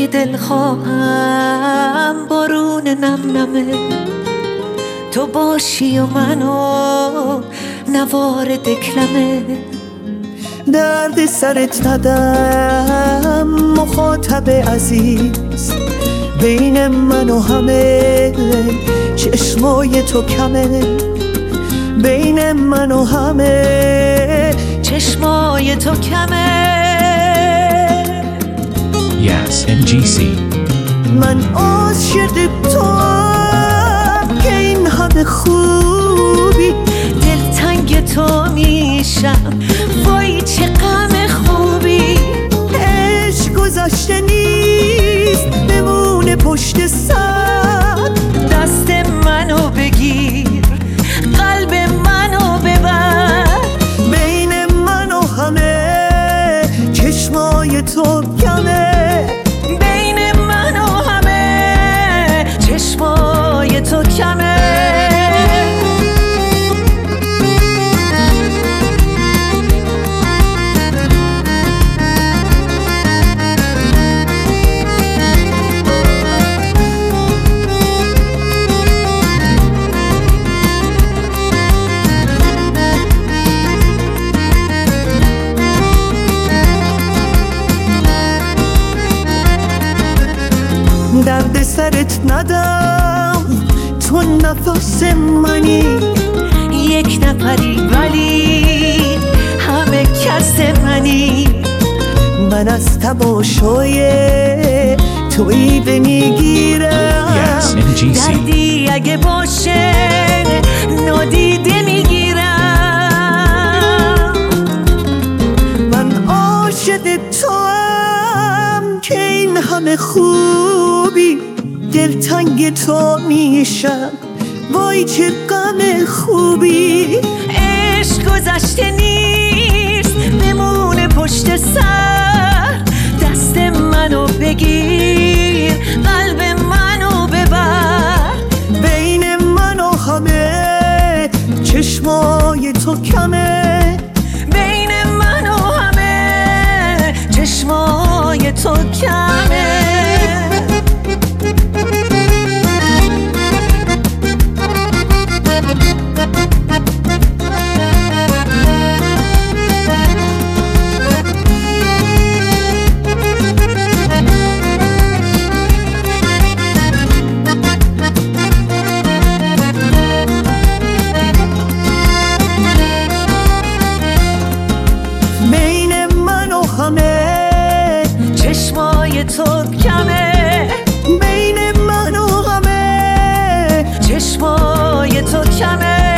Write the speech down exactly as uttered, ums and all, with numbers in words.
وقتی دل خواهم بارون نم نمه تو باشی و منو نوار دکلمه. درد سرت ندم مخاطب عزیز، بین من و همه چشمای تو کمه، بین من و همه چشمای تو کمه. Yes, ام جی سی. من عاشق توام که این همه خوبی، دلتنگ تو میشم وای چه غم خوبی. عشق گذشته نیست بمونه پشت سر، دست منو بگیر قلب منو ببر. بین من و همه چشمای تو کمه، بین من و همه چشمای تو کمه. درد سرت ندم تو نفس منی، یک نفری ولی همه کس منی. من از تماشای تویی بمیگیرم. Yes, ام جی سی. دردی اگه باشه نادیده میگیرم. من عاشق توام که این همه خوبی، دلتنگ تو میشم وای چه غم خوبی. عشق گذشته نیست بمونه پشت سر، دست منو بگیر قلب منو ببر. بین من و همه چشمای تو کمه، بین من و همه چشمای تو کمه. بین من و همه چشمای تو کمه، بین من و همه چشمای تو کمه.